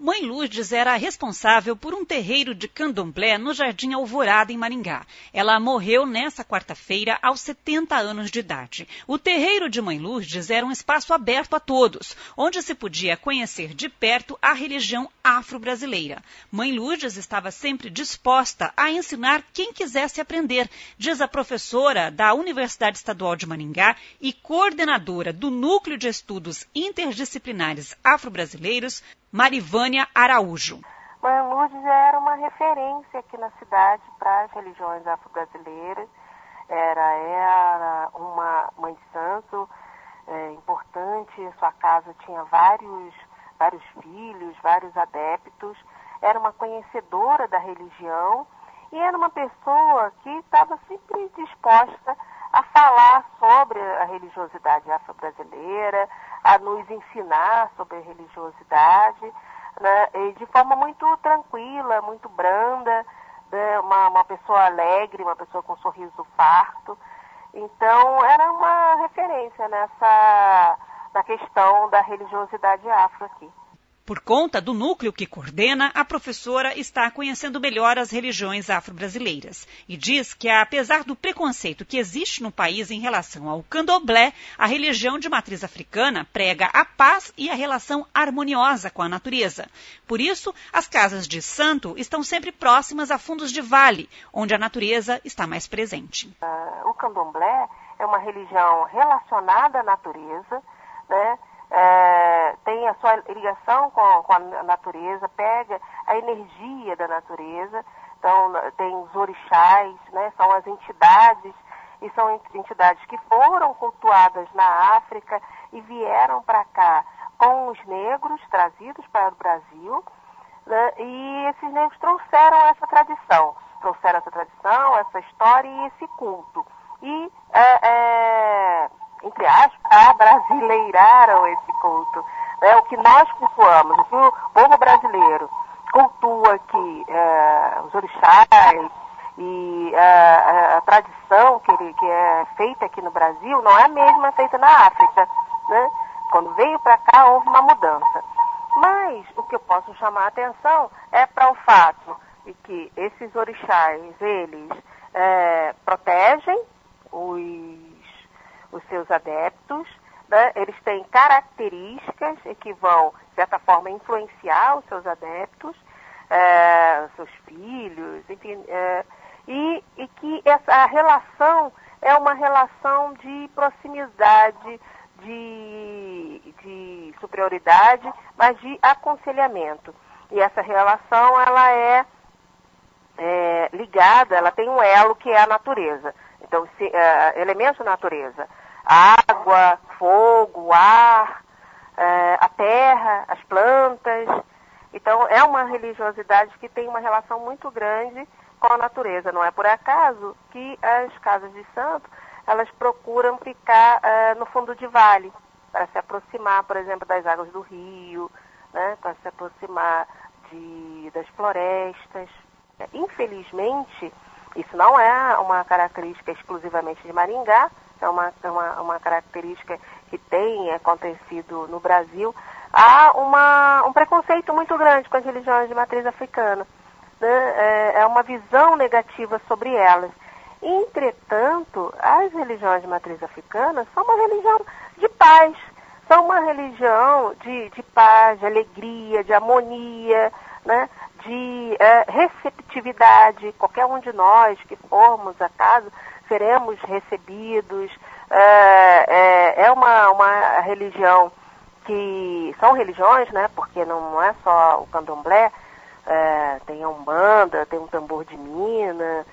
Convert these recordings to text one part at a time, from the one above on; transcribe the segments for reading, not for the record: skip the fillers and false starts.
Mãe Lourdes era responsável por um terreiro de candomblé no Jardim Alvorada, em Maringá. Ela morreu nesta quarta-feira aos 70 anos de idade. O terreiro de Mãe Lourdes era um espaço aberto a todos, onde se podia conhecer de perto a religião afro-brasileira. Mãe Lourdes estava sempre disposta a ensinar quem quisesse aprender, diz a professora da Universidade Estadual de Maringá e coordenadora do Núcleo de Estudos Interdisciplinares Afro-Brasileiros, Marivânia Araújo. Mãe Lourdes era uma referência aqui na cidade para as religiões afro-brasileiras. Era uma mãe de santo importante, sua casa tinha vários filhos, vários adeptos. Era uma conhecedora da religião e era uma pessoa que estava sempre disposta a falar sobre a religiosidade afro-brasileira, a nos ensinar sobre a religiosidade, né, e de forma muito tranquila, muito branda, né, uma pessoa alegre, uma pessoa com um sorriso farto. Então, era uma referência na questão da religiosidade afro aqui. Por conta do núcleo que coordena, a professora está conhecendo melhor as religiões afro-brasileiras e diz que, apesar do preconceito que existe no país em relação ao candomblé, a religião de matriz africana prega a paz e a relação harmoniosa com a natureza. Por isso, as casas de santo estão sempre próximas a fundos de vale, onde a natureza está mais presente. O candomblé é uma religião relacionada à natureza, né? Tem a sua ligação com a natureza, pega a energia da natureza. Então, tem os orixás, né? São as entidades, e são entidades que foram cultuadas na África e vieram para cá com os negros trazidos para o Brasil, né? E esses negros trouxeram essa tradição, essa história e esse culto. E entre aspas, abrasileiraram esse culto. O que nós cultuamos, o que o povo brasileiro cultua aqui, os orixás e a tradição que é feita aqui no Brasil, não é a mesma feita na África, né? Quando veio para cá, houve uma mudança. Mas o que eu posso chamar a atenção é para o fato de que esses orixás, eles protegem os seus adeptos, né? Eles têm características que vão, de certa forma, influenciar os seus adeptos, os seus filhos, enfim, e que essa relação é uma relação de proximidade, de superioridade, mas de aconselhamento. E essa relação, ela é ligada, ela tem um elo que é a natureza. Então, elementos da natureza, água, fogo, ar, a terra, as plantas. Então, é uma religiosidade que tem uma relação muito grande com a natureza. Não é por acaso que as casas de santo, elas procuram ficar no fundo de vale, para se aproximar, por exemplo, das águas do rio, né, para se aproximar das florestas. Infelizmente, isso não é uma característica exclusivamente de Maringá, é uma característica que tem acontecido no Brasil. Há um preconceito muito grande com as religiões de matriz africana, né? É uma visão negativa sobre elas. Entretanto, as religiões de matriz africana são uma religião de paz, são uma religião de paz, de alegria, de harmonia, né? De receptividade. Qualquer um de nós que formos a casa, seremos recebidos. É uma religião que são religiões, né? Porque não é só o candomblé, tem a Umbanda, tem um tambor de Minas,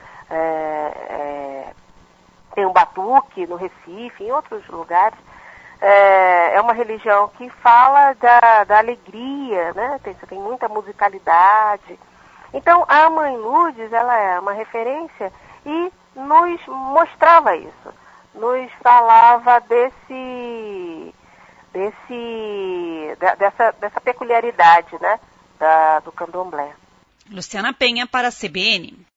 tem um batuque no Recife, em outros lugares. É uma religião que fala da alegria, né? Tem muita musicalidade. Então, a Mãe Lourdes, ela é uma referência e nos mostrava isso. Nos falava dessa peculiaridade, né? Do candomblé. Luciana Penha para a CBN.